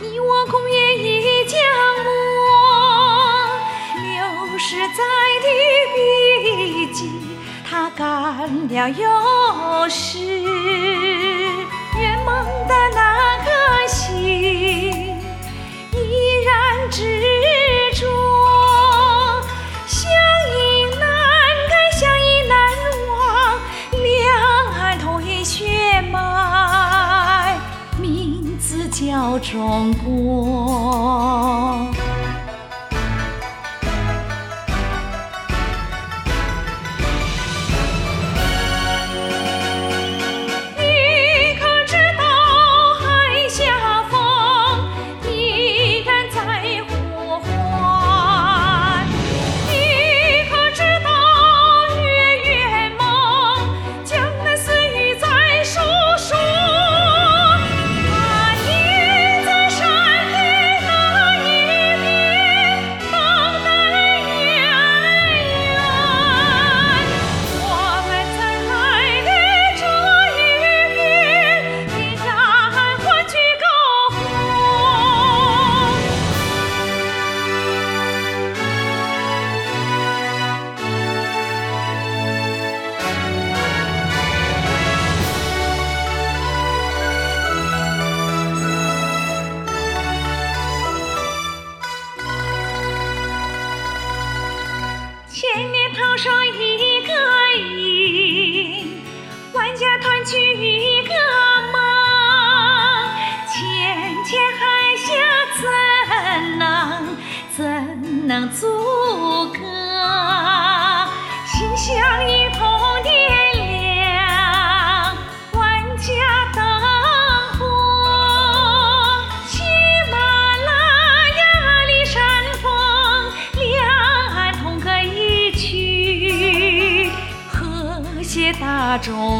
你我共愿一将墨，60载的笔记，他干了又是。圆梦的那颗心依然执着，相依难改，相依难忘，两岸同一血脉，名字叫中国。千年涛声一个音，万家团聚一个梦。千千海峡怎能阻隔？心相依同点亮，万家灯火。喜马拉雅里山峰，两岸同歌一曲，和谐大中